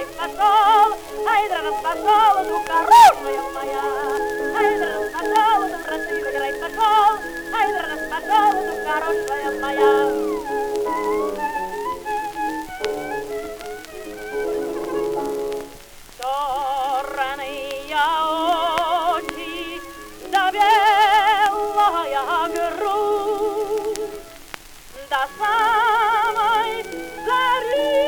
распошел, ай, да распошел, ну, хорошая моя. Ай, да распошел, ну, красивый край пошел, ай, да распошел, ну, хорошая моя. Черные очи, да белая грудь, до самой зари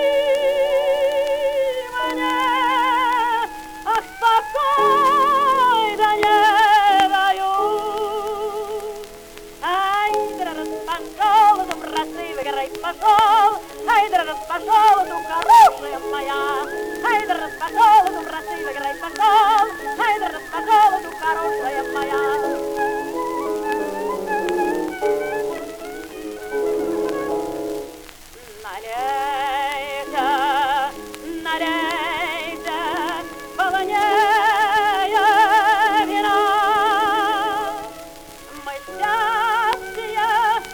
мне, ах, покой да не дают. Ай, да распошел, ну, красивый край пошел, ай, да распошел, ну, хорошая моя. Ай, да распошел, ну, красивый край пошел, ай, да распошел, ну, хорошая моя. Налейте, полнее вина. Мы счастье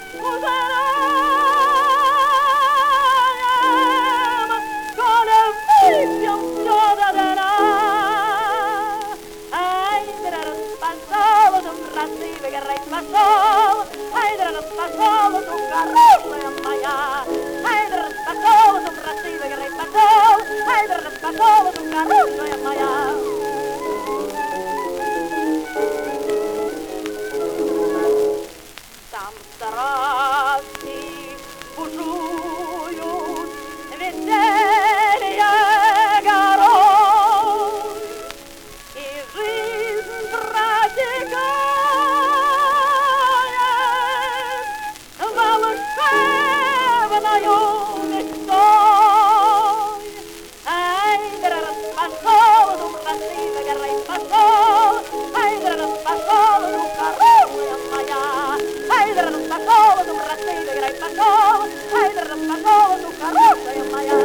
узнаем, коли выпьем все до дна. Ай, да распошел, ну, красивый край пошел, ай, да распошел, ну, хорошая моя. Ай, да распошел, ну, красивый край пошел, ай, да распошел, ну, хорошая моя. Там страсти бушуют, веселье горой, и жизнь протекает волшебною мечтой. Ай, да распошел, ну, красивый край пошел, ай, да распошел, ну, хорошая моя. Ай, да распошел, ну, красивый край пошел, ай, да распошел, ну, хорошая моя.